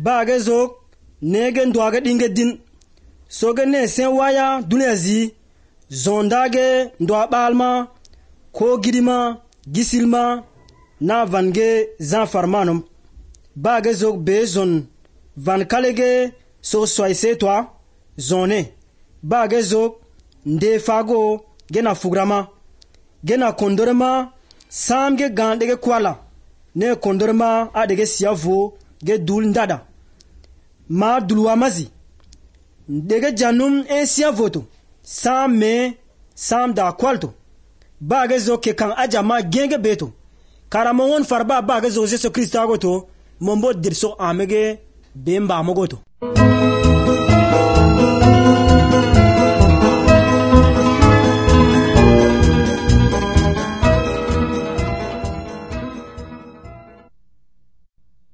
Bage zok negen dwaga dinge din soge ne sen waya duniya zi zondage ndwa balma ko gidima gisilma na vange zan farmanum. Bage zok be zon van kalege so soise toa zone. Bage zok nde fago gena fugrama gena kondorma samge gandege kwala ne kondorma adege siavo ge dul ndada ma dulwa mazi dege janum en siavoto sam da kwalto. Bage zo ke kan ajama genge beto karamon farba bage zo Jesu Kristo agoto mombo dirso amege bemba mogoto.